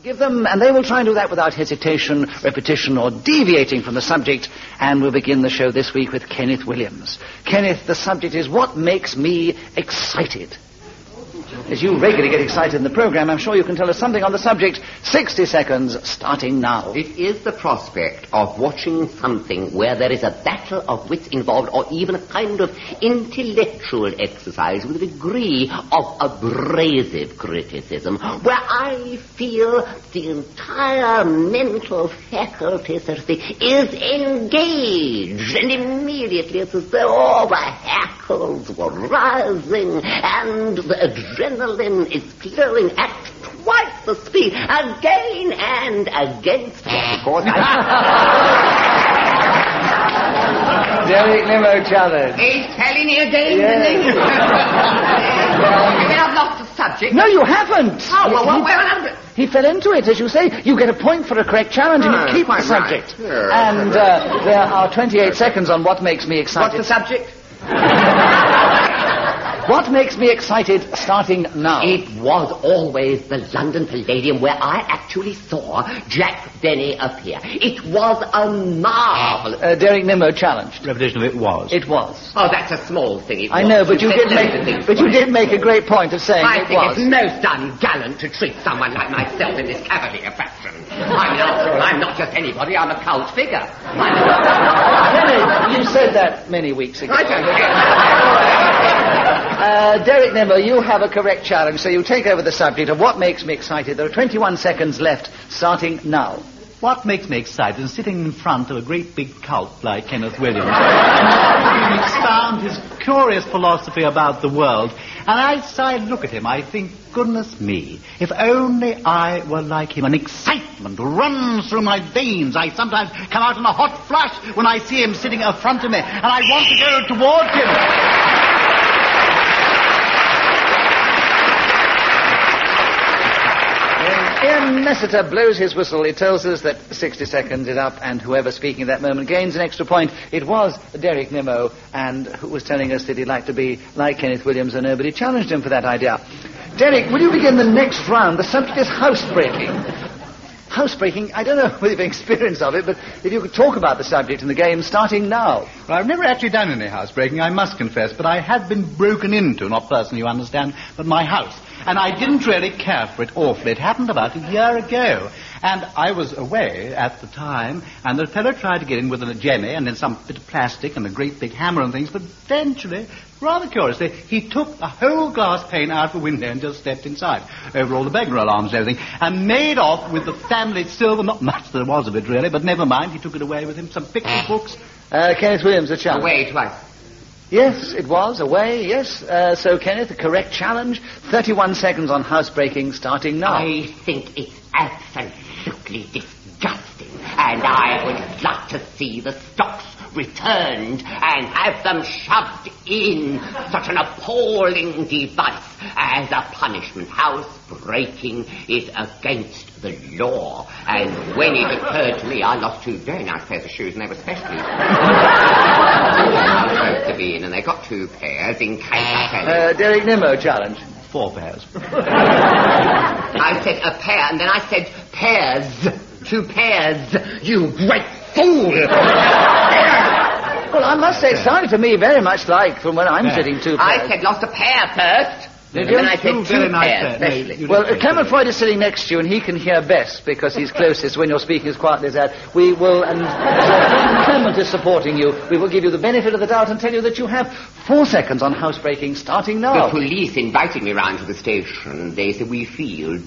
Give them, and they will try and do that without hesitation, repetition, or deviating from the subject. And we'll begin the show this week with Kenneth Williams. Kenneth, the subject is what makes me excited. As you regularly get excited in the program, I'm sure you can tell us something on the subject. 60 seconds, starting now. It is the prospect of watching something where there is a battle of wits involved, or even a kind of intellectual exercise with a degree of abrasive criticism, where I feel the entire mental faculty, so to speak, is engaged, and immediately it's as though all the hackles were rising, and the adrenaline is flowing at twice the speed, again and against what, of course, Derek Nimmo challenge. He's telling me again, Yes. I've lost the subject. No, you haven't. Oh, well, well, He fell into it, as you say. You get a point for a correct challenge and you keep the quite subject. right. Yeah. And there are 28 seconds on what makes me excited. What's the subject? What makes me excited starting now? It was always the London Palladium where I actually saw Jack Benny appear. It was a marvel. Derek Nimmo challenged. Repetition of it was. It was. Oh, that's a small thing. I know, but you did make a great point of saying I it think was. it's most ungallant to treat someone like myself in this cavalier fashion. I mean, after all, I'm not just anybody, I'm a cult figure. Kenny, you said that many weeks ago. I don't know. Derek Nimmo, you have a correct challenge, so you take over the subject of what makes me excited. There are 21 seconds left, starting now. What makes me excited is sitting in front of a great big cult like Kenneth Williams and expound his curious philosophy about the world. And as I look at him, I think, goodness me, if only I were like him. An excitement runs through my veins. I sometimes come out in a hot flush when I see him sitting in front of me, and I want to go towards him. Ian Messiter blows his whistle. He tells us that 60 seconds is up, and whoever speaking at that moment gains an extra point. It was Derek Nimmo, and who was telling us that he'd like to be like Kenneth Williams, and nobody challenged him for that idea. Derek, will you begin the next round? The subject is housebreaking. Housebreaking, I don't know whether you've experience of it, but if you could talk about the subject in the game, starting now. Well, I've never actually done any housebreaking, I must confess, but I had been broken into, not personally, you understand, but my house. And I didn't really care for it awfully. It happened about a year ago. And I was away at the time, and the fellow tried to get in with a jemmy and then some bit of plastic and a great big hammer and things, but eventually, rather curiously, he took a whole glass pane out the window and just stepped inside, over all the burglar alarms and everything, and made off with the family silver. Not much there was of it, really, but never mind. He took it away with him, some picture books. Kenneth Williams, a challenge. Away twice. Yes, it was. Away, yes. So, Kenneth, a correct challenge. 31 seconds on housebreaking, starting now. I think it's absolutely disgusting, and I would like to see the stocks returned and have them shoved in. Such an appalling device as a punishment. Housebreaking is against the law, and when it occurred to me, I lost two very nice pairs of shoes, and they were specially supposed to be in, and they got two pairs in case I fell in. Derek Nimmo challenge. 4 pairs. I said a pair, and then I said pairs. 2 pairs. You great fool! Well, I must say, it sounded to me very much like from when I'm sitting 2 pairs. I said lost a pair first. Did And you? then I said 2 very nice pairs, pairs. especially. Well, Clement Freud is sitting next to you, and he can hear best because he's closest when you're speaking as quietly as that. We will, and Clement is supporting you. We will give you the benefit of the doubt and tell you that you have 4 seconds on housebreaking, starting now. The police invited me round to the station. They said we feel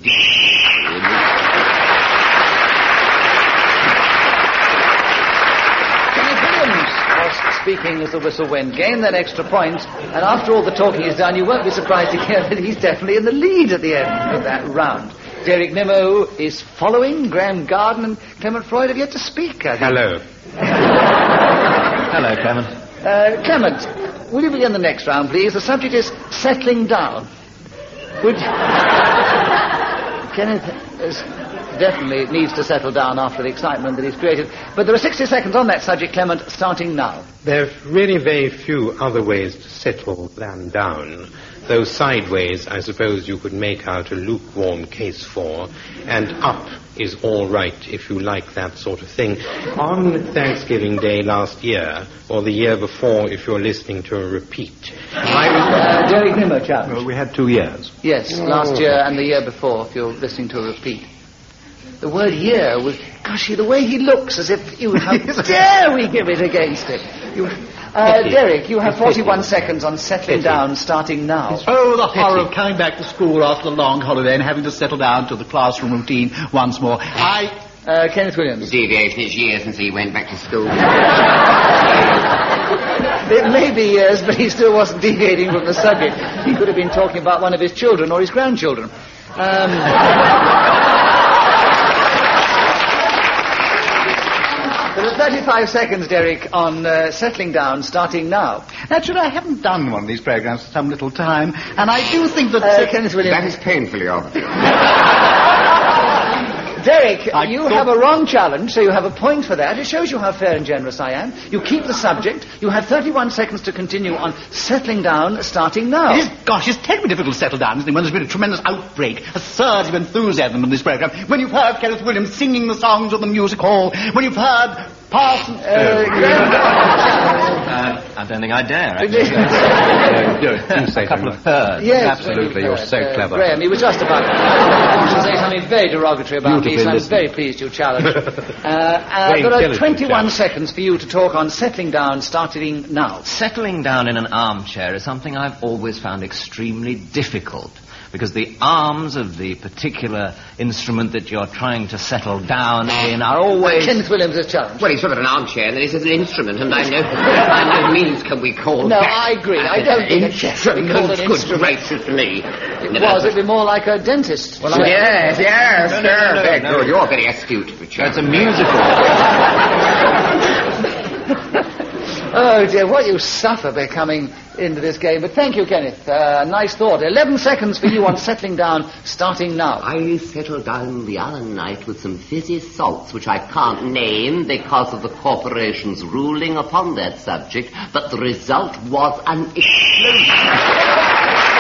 Speaking as the whistle went, gain that extra point, and after all the talking is done, you won't be surprised to hear that he's definitely in the lead at the end of that round. Derek Nimmo is following. Graham Garden and Clement Freud have yet to speak, I think. Hello. Hello, Clement. Clement, will you begin the next round, please? The subject is settling down. Would Kenneth definitely needs to settle down after the excitement that he's created. But there are 60 seconds on that subject, Clement, starting now. There's really very few other ways to settle them down. Though sideways, I suppose you could make out a lukewarm case for, and up is all right if you like that sort of thing. On Thanksgiving Day last year, or the year before if you're listening to a repeat, Derek Nimmo, challenge. Well, we had 2 years. Yes, last year and the year before, if you're listening to a repeat. The word year was... Gosh, the way he looks as if... How dare we give it against him? Derek, you have 41 seconds on settling down, starting now. Oh, the horror of coming back to school after the long holiday and having to settle down to the classroom routine once more. Kenneth Williams. Deviated his years since he went back to school. It may be years, but he still wasn't deviating from the subject. He could have been talking about one of his children or his grandchildren. There are 35 seconds, Derek, on settling down, starting now. Actually, I haven't done one of these programs for some little time, and I do think that... Kenneth Williams. That is painfully obvious. Derek, you have a wrong challenge, so you have a point for that. It shows you how fair and generous I am. You keep the subject. You have 31 seconds to continue on settling down, starting now. It's terribly difficult to settle down, isn't it, when there's been a tremendous outbreak, a surge of enthusiasm in this program, when you've heard Kenneth Williams singing the songs of the music hall, when you've heard Parson... I don't think I dare, Do say a couple of herds. Yes, absolutely, you're so clever. Graham, he was just about to say something very derogatory about me, so I'm very pleased you challenged. There are 21 seconds for you to talk on settling down, starting now. Settling down in an armchair is something I've always found extremely difficult, because the arms of the particular instrument that you're trying to settle down in are always... Kenneth Williams is challenged. Well, he's sort of an armchair, and then he says an instrument, and by no means can we call No, that... I agree. I don't think it should be called an Good instrument. gracious me. It'd be more like a dentist. Yes, very good. You're very astute, Richard. It's a musical. Oh, dear, what you suffer by coming into this game. But thank you, Kenneth. Nice thought. 11 seconds for you on settling down, starting now. I settled down the other night with some fizzy salts, which I can't name because of the corporation's ruling upon that subject, but the result was an explosion.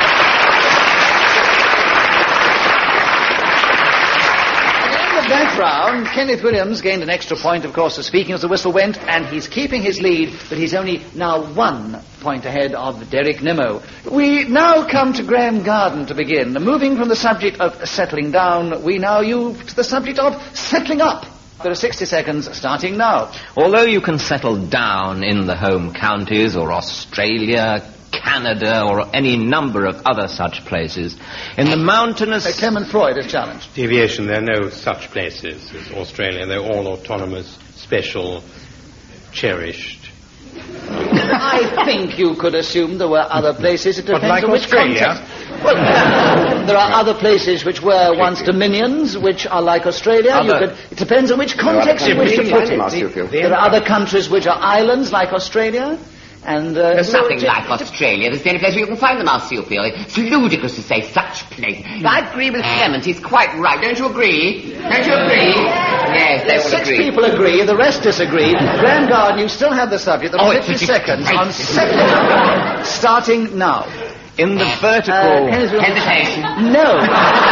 That round, Kenneth Williams gained an extra point, of course, for speaking as the whistle went, and he's keeping his lead, but he's only now 1 point ahead of Derek Nimmo. We now come to Graham Garden to begin. Moving from the subject of settling down, we now move to the subject of settling up. There are 60 seconds starting now. Although you can settle down in the home counties or Australia, Canada, or any number of other such places, in the mountainous... Clement Freud is challenged. Deviation, there are no such places as Australia. They're all autonomous, special, cherished. I think you could assume there were other places. It depends like on which Australia? context. Well, there are other places which were once dominions, which are like Australia. It depends on which context you wish to put it. There are other countries which are islands, like Australia. And There's nothing like Australia. There's the only place where you can find the marsupial. It's ludicrous to say such place. I agree with Clement. He's quite right. Don't you agree? Don't you agree? Yes, they all 6 agree. people agree. The rest disagree. Graham Garden, you still have the subject. There are 50 seconds on settling up, starting now. In the vertical... Hesitation. No.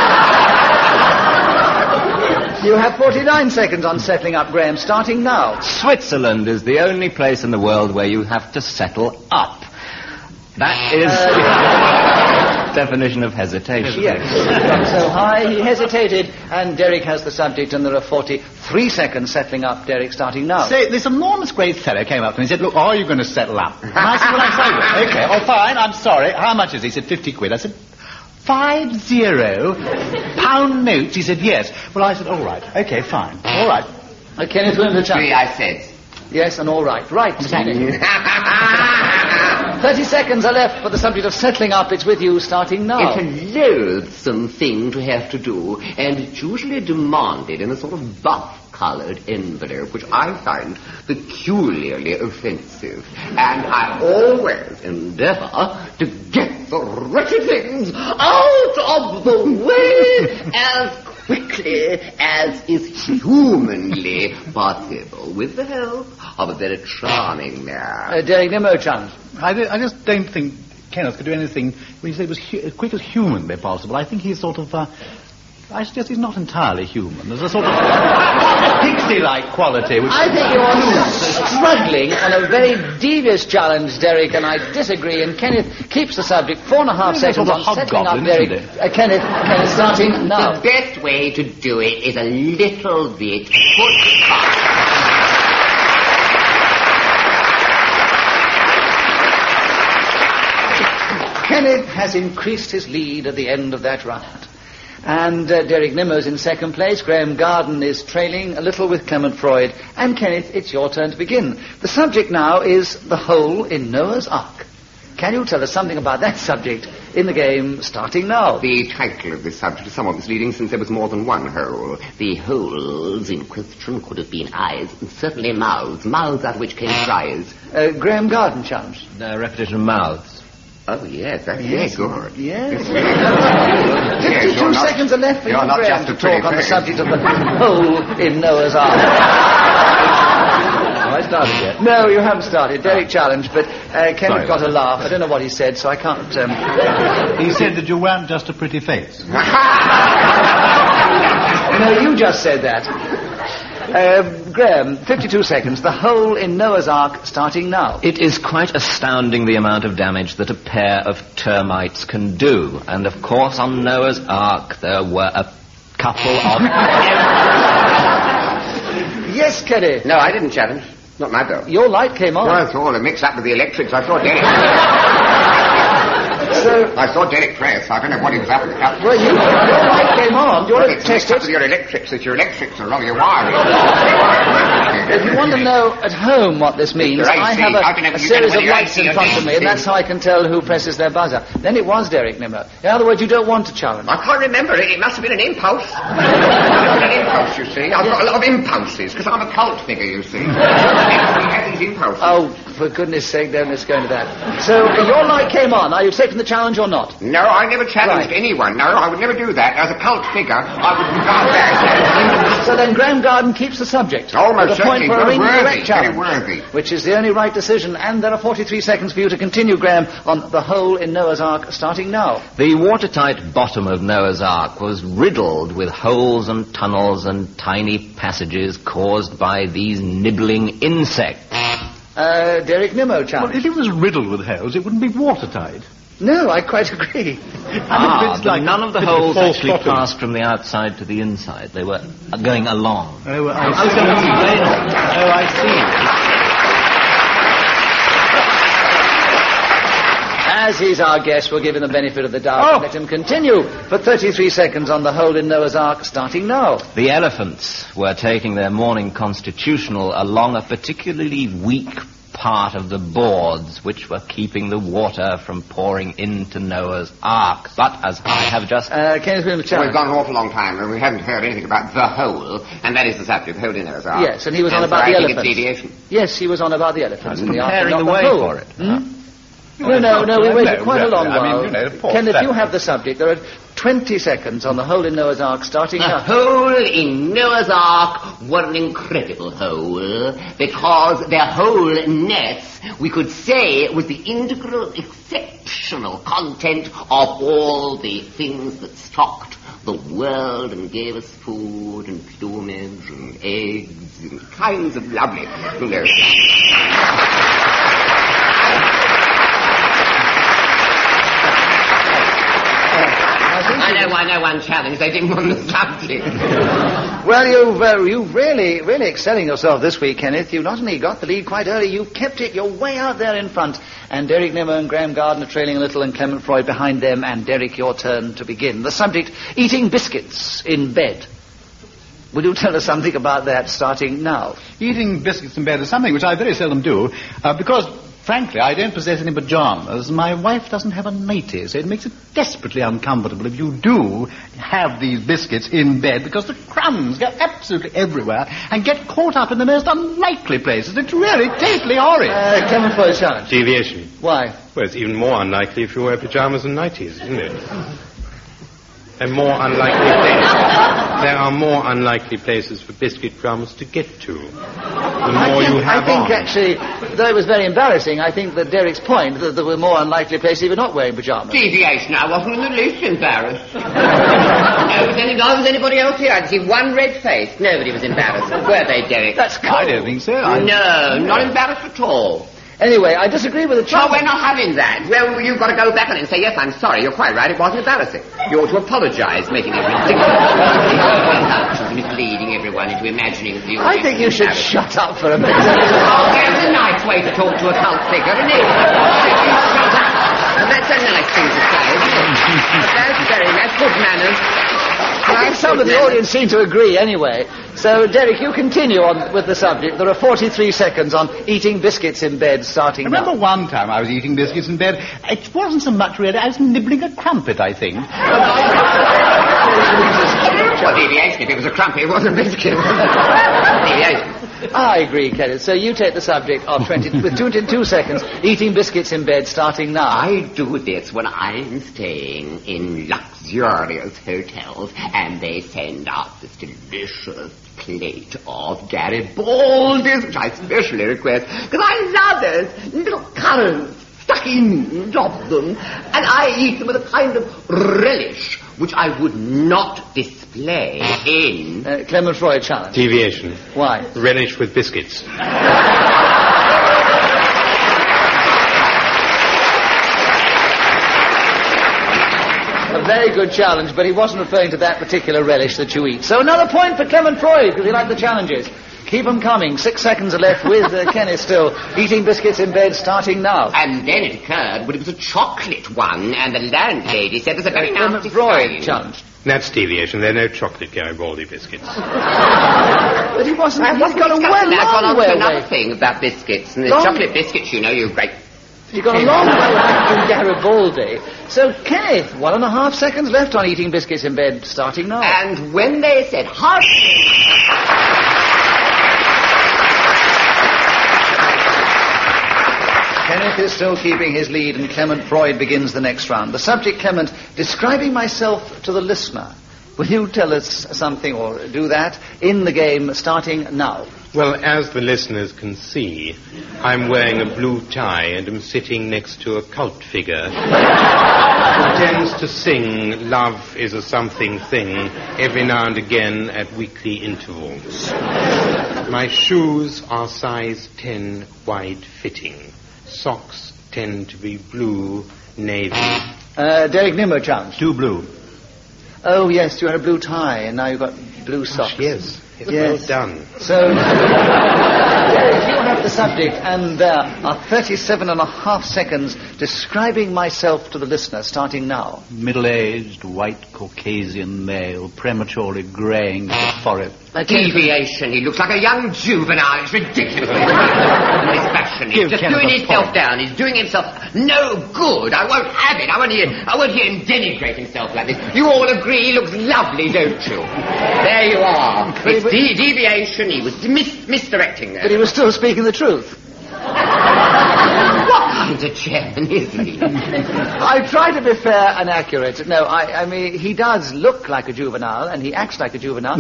You have 49 seconds on settling up, Graham, starting now. Switzerland is the only place in the world where you have to settle up. That is the definition of hesitation. Yes. Got so high, he hesitated, and Derek has the subject, and there are 43 seconds settling up, Derek, starting now. So this enormous great fellow came up to me and said, look, are you going to settle up? And I said, well, I'm sorry. Okay, oh, fine, I'm sorry. How much is it? He said, 50 quid. I said, 50 pound notes? He said, yes. Well, I said, all right. Okay, fine. All right. Kenneth Williams, 3, I said. Yes, and all right. Right, Kenneth. 30 seconds are left for the subject of settling up. It's with you, starting now. It's a loathsome thing to have to do, and it's usually demanded in a sort of buff-coloured envelope, which I find peculiarly offensive. And I always endeavour to get the wretched things out of the way as quickly as is humanly possible, with the help of a very charming man. Derek Nimmo challenge. I just don't think Kenneth could do anything when you say it was as quick as humanly possible. I think he's sort of, I suggest he's not entirely human. There's a sort of pixie-like quality. Which I think you're struggling on a very devious challenge, Derek, and I disagree. And Kenneth keeps the subject 4.5 seconds sort of on settling up hobgoblin, Derek. isn't Kenneth, starting now. The best way to do it is a little bit Kenneth has increased his lead at the end of that round. And Derek Nimmo's in second place. Graham Garden is trailing a little with Clement Freud. And Kenneth, it's your turn to begin. The subject now is the hole in Noah's Ark. Can you tell us something about that subject in the game starting now? The title of this subject is somewhat misleading since there was more than one hole. The holes in question could have been eyes and certainly mouths out of which came cries. Graham Garden challenge. Repetition of mouths. Oh, yes, that's very good. Yes. Yes, 52 seconds are left for you, not Graham, just to a talk on the pretty subject of the hole in Noah's Ark. I started yet. No, you haven't started. Derek challenge, but Kenneth got a laugh. I don't know what he said, so I can't... He said that you weren't just a pretty face. No, you just said that. Graham, 52 seconds. The hole in Noah's Ark starting now. It is quite astounding the amount of damage that a pair of termites can do. And, of course, on Noah's Ark there were a couple of... Yes, Kenneth. No, I didn't challenge. Not my bill. Your light came on. Well, it's all a mix-up with the electrics. I saw Derek. I saw Derek press. I don't know what he was after. Well, your light came on. Do you want to It's test mixed up it? with your electrics. It's your electrics are wrong. Your wiring. If you want to know at home what this means, Your I AC. have I can have a you series can of have lights your in AC front of me, and that's how I can tell who presses their buzzer. Then it was Derek Nimmo. In other words, you don't want to challenge. I can't remember it. It must have been an impulse. It must have been an impulse, you see. I've got a lot of impulses, because I'm a cult figure, you see. I have these impulses. Oh, for goodness sake, don't let's go into that. So, your light came on. Are you accepting the challenge or not? No, I never challenged Right. anyone. No, I would never do that. As a cult figure, I would regard that. So then Graham Garden keeps the subject. Almost With a point certainly. for a Very incorrect worthy, challenge. very worthy. Which is the only right decision, and there are 43 seconds for you to continue, Graham, on the hole in Noah's Ark, starting now. The watertight bottom of Noah's Ark was riddled with holes and tunnels and tiny passages caused by these nibbling insects. Derek Nimmo Well, challenge. if it was riddled with holes, it wouldn't be watertight. No, I quite agree. It's like None of the a bit of a holes false actually bottom. passed from the outside to the inside. They were going along. Oh, I see. As he's our guest, we'll give him the benefit of the doubt and let him continue for 33 seconds on the hole in Noah's Ark, starting now. The elephants were taking their morning constitutional along a particularly weak part of the boards which were keeping the water from pouring into Noah's Ark. But as I have just... Kenneth Williams We've challenge. gone an awful long time and we haven't heard anything about the hole, and that is the subject, the hole in Noah's Ark. Yes, and he was on And about so the I think elephants. it's deviation. Yes, he was on about the elephants. in the Ark, preparing not the way hole. for it. No, we waited quite a long while. Pause Kenneth, that. you have the subject. There are 20 seconds on the hole in Noah's Ark, starting The now. hole in Noah's Ark was an incredible hole, because their whole nets, we could say, was the integral, exceptional content of all the things that stocked the world and gave us food and plumage and eggs and kinds of lovely, you know. I know one challenge. They didn't want the subject. Well, you've really excelling yourself this week, Kenneth. You've not only got the lead quite early, you've kept it. You're way out there in front. And Derek Nimmo and Graham Garden are trailing a little, and Clement Freud behind them. And Derek, your turn to begin. The subject, eating biscuits in bed. Will you tell us something about that, starting now? Eating biscuits in bed is something which I very seldom do, because, frankly, I don't possess any pajamas. My wife doesn't have a nightie, so it makes it desperately uncomfortable if you do have these biscuits in bed, because the crumbs go absolutely everywhere and get caught up in the most unlikely places. It's really totally horrid. Clement Freud's challenge. Deviation. Why? Well, it's even more unlikely if you wear pajamas and nighties, isn't it? There are more unlikely places for biscuit crumbs to get to. The more you have I think on. actually, though it was very embarrassing, I think that Derek's point that there were more unlikely places if you're not wearing pyjamas. Deviation, I wasn't in the least embarrassed. No, was anybody else here? I'd see one red face. Nobody was embarrassed. Were they, Derek? That's cold. I don't think so. No, not embarrassed at all. Anyway, I disagree with the No, chap. we're not having that. Well, you've got to go back on it and say, yes, I'm sorry, you're quite right, it wasn't embarrassing. You ought to apologise, making it ridiculous. Misleading everyone into imagining that you... I think you should shut up for a minute. Oh, that's a nice way to talk to a cult figure, isn't it? Shut up. And that's a nice thing to say, isn't it? That's very nice. Good manners. I think some of the audience seem to agree anyway. So, Derek, you continue on with the subject. There are 43 seconds on eating biscuits in bed starting I remember now. one time I was eating biscuits in bed. It wasn't so much really. I was nibbling a crumpet, I think. Well, deviation, if it was a crumpet, it wasn't a biscuit. Deviation. I agree, Kenneth. So you take the subject of 22 seconds, eating biscuits in bed starting now. I do this when I'm staying in luxurious hotels and they send out this delicious plate of Garibaldi's, which I especially request, because I love those little currants stuck in top of them, and I eat them with a kind of relish which I would not display in... Clement Freud challenge. Deviation. Why? Relish with biscuits. A very good challenge, but he wasn't referring to that particular relish that you eat. So another point for Clement Freud, because he liked the challenges. Keep them coming. 6 seconds are left with Kenneth still eating biscuits in bed starting now. And then it occurred when it was a chocolate one, and the landlady said it was a very Clement nasty Freud sign. challenge. That's deviation. There are no chocolate Garibaldi biscuits. But he wasn't. I He's wasn't got a discussing that. I've long gone on way to another away. thing about biscuits. And the Long- chocolate biscuits, you know, you're great. You've got a long way away from Garibaldi. So, Kenneth, 1.5 seconds left on eating biscuits in bed starting now. And when they said, hush, Kenneth is still keeping his lead, and Clement Freud begins the next round. The subject, Clement, describing myself to the listener. Will you tell us something, or do that, in the game starting now? Well, as the listeners can see, I'm wearing a blue tie and am sitting next to a cult figure who tends to sing Love is a Something Thing every now and again at weekly intervals. My shoes are size 10 wide fitting. Socks tend to be blue, navy. Derek Nimmo challenge. Too blue. Oh, yes, you had a blue tie, and now you've got blue socks. Yes. Yes. Well done. So, Derek, you have the subject, and there are 37.5 seconds describing myself to the listener, starting now. Middle-aged, white Caucasian male, prematurely graying the forehead. deviation. He looks like a young juvenile. It's ridiculous. This fashion. He's just Kenneth doing a himself point. down. He's doing himself no good. I won't have it. I won't hear him denigrate himself like this. You all agree he looks lovely, don't you? There you are. It's deviation. He was misdirecting there. But he was still speaking the truth. What kind of chairman is he? I try to be fair and accurate. No, I mean, he does look like a juvenile, and he acts like a juvenile.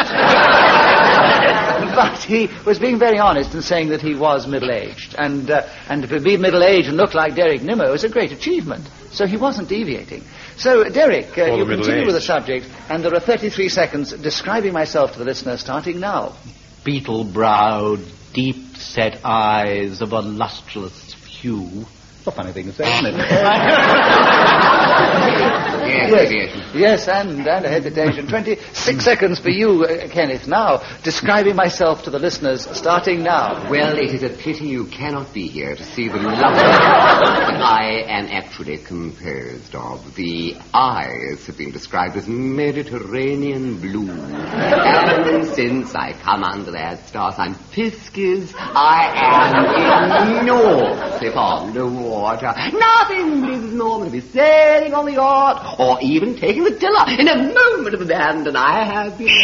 But he was being very honest in saying that he was middle-aged. And to be middle-aged and look like Derek Nimmo is a great achievement. So he wasn't deviating. So, Derek, you continue middle-aged. with the subject, and there are 33 seconds describing myself to the listener, starting now. Beetle-browed, deep-set eyes of a lustrous hue. It's a funny thing to say, isn't it? Yes, and a hesitation. 26 seconds for you, Kenneth. Now, describing myself to the listeners, starting now. Well, it is a pity you cannot be here to see the lovely that I am actually composed of. The eyes have been described as Mediterranean blue. And since I come under their stars and piskies, I am enormously fond of water. Nothing pleases more than to be sailing on the yacht, or even taking the tiller in a moment of abandon. I have been...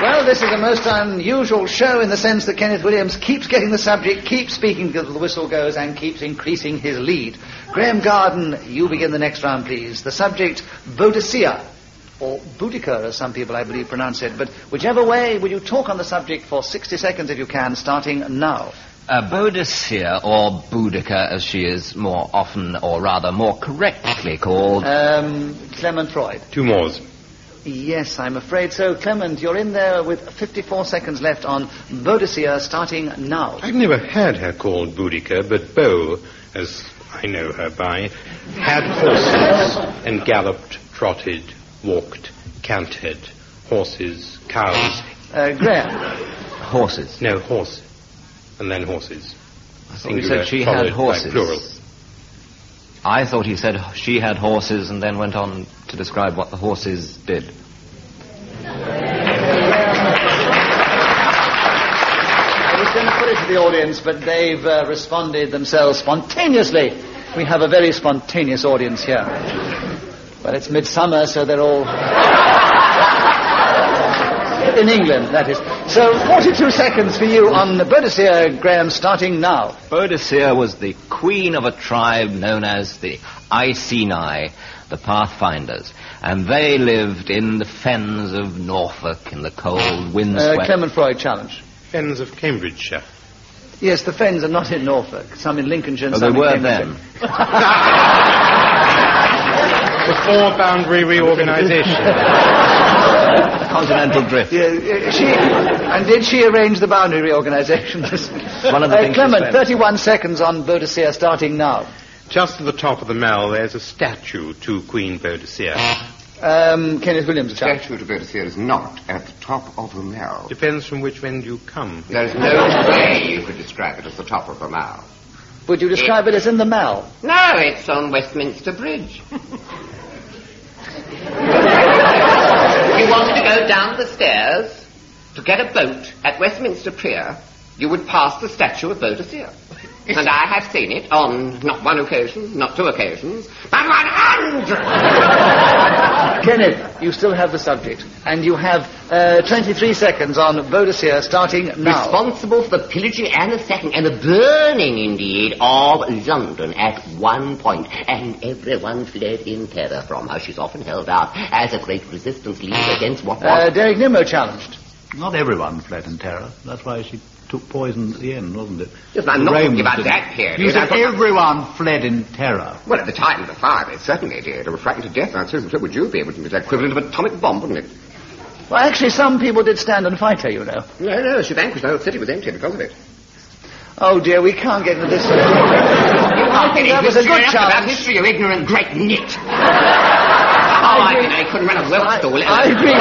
Well, this is a most unusual show in the sense that Kenneth Williams keeps getting the subject, keeps speaking till the whistle goes, and keeps increasing his lead. Graham Garden, you begin the next round, please. The subject, Boadicea, or Boudica, as some people, I believe, pronounce it. But whichever way, will you talk on the subject for 60 seconds, if you can, starting now? Boadicea, or Boudica, as she is more often, or rather more correctly called... Clement Freud. 2 more. Yes, I'm afraid so. Clement, you're in there with 54 seconds left on Boadicea, starting now. I've never had her called Boudica, but Bo, as I know her by, had horses and galloped, trotted, walked, cantered, horses, cows. Graham. Horses. No, horse. And then horses. I thought you said she had horses. Plural. I thought he said she had horses and then went on to describe what the horses did. I was going to put it to the audience, but they've responded themselves spontaneously. We have a very spontaneous audience here. Well, it's midsummer, so they're all... in England, that is. So, 42 seconds for you on Boadicea, Graham, starting now. Boadicea was the queen of a tribe known as the Iceni, the Pathfinders, and they lived in the fens of Norfolk in the cold, windswept... Clement Freud, challenge. Fens of Cambridgeshire. Yes, the fens are not in Norfolk. Some in Lincolnshire and Oh, some they were in Cambridgeshire. then. Before boundary reorganisation. Continental drift. And did she arrange the boundary reorganisation? One of the things Clement, she spent. 31 seconds on Boadicea, starting now. Just at the top of the mall, there's a statue to Queen Boadicea. Kenneth Williams, The statue to Boadicea is not at the top of the mall. Depends from which end you come. There is no way you could describe it as the top of the mall. Would you describe it as in the Mall? No, it's on Westminster Bridge. If you wanted to go down the stairs to get a boat at Westminster Pier, you would pass the statue of Boadicea. And I have seen it on not one occasion, not 2 occasions, but 100! Kenneth, you still have the subject. And you have 23 seconds on Boadicea, starting now. Responsible for the pillaging and the sacking and the burning, indeed, of London at one point. And everyone fled in terror from her. She's often held out as a great resistance leader against what was... Derek Nimmo challenged. Not everyone fled in terror. That's why she took poison at the end, wasn't it? Yes, I'm not talking about that period. You said everyone fled in terror. Well, at the time of the fire, they certainly did. They were frightened to death. I suppose so would you be. It would be the equivalent of an atomic bomb, wouldn't it? Well, actually, some people did stand and fight her, you know. No, she vanquished the whole city was empty because of it. Oh, dear, we can't get into this. I think that was a good About challenge. history, you ignorant great nit. I couldn't run a well stall. I agree.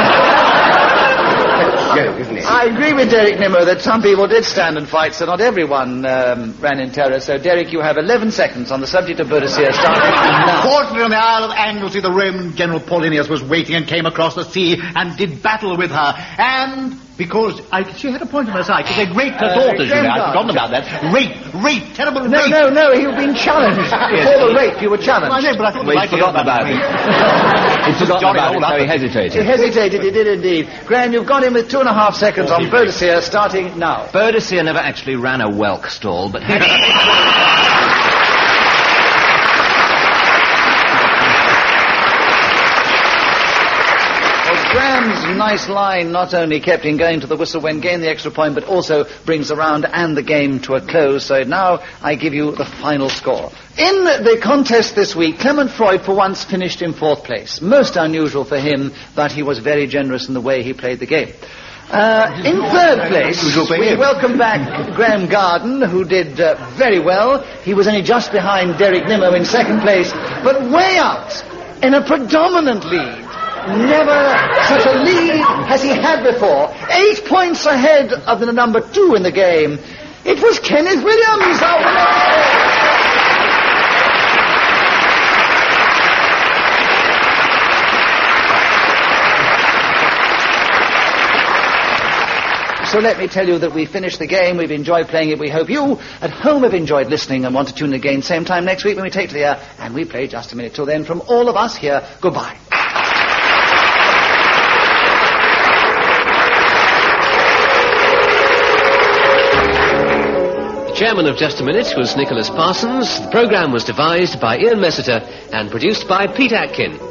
Joke, isn't it? I agree with Derek Nimmo that some people did stand and fight, so not everyone ran in terror. So, Derek, you have 11 seconds on the subject of Boadicea, starting now. Fortunately, on the Isle of Anglesey, the Roman general Paulinius was waiting and came across the sea and did battle with her. And because she had a point on her side, because they'd raped her daughters, you know. I'd forgotten about that. Rape, terrible rape. No, you've been challenged. Before the rape, you were challenged. I know, but I thought Well, he'd forgotten about it. He'd forgotten about it, so he hesitated. He hesitated, he did indeed. Graham, you've got him with 2.5 seconds on Boadicea, starting now. Boadicea never actually ran a whelk stall, but had... Graham's nice line not only kept him going to the whistle when gained the extra point, but also brings the round and the game to a close. So now I give you the final score. In the contest this week, Clement Freud for once finished in 4th place. Most unusual for him, but he was very generous in the way he played the game. In 3rd place, we welcome back Graham Garden, who did very well. He was only just behind Derek Nimmo in 2nd place, but way out in a predominant lead. Never such a lead has he had before. 8 points ahead of the number 2 in the game. It was Kenneth Williams. So let me tell you that we finished the game. We've enjoyed playing it. We hope you at home have enjoyed listening and want to tune in again same time next week when we take to the air and we play Just a Minute. Till then, from all of us here, goodbye. chairman of Just a Minute was Nicholas Parsons. The programme was devised by Ian Messiter and produced by Pete Atkin.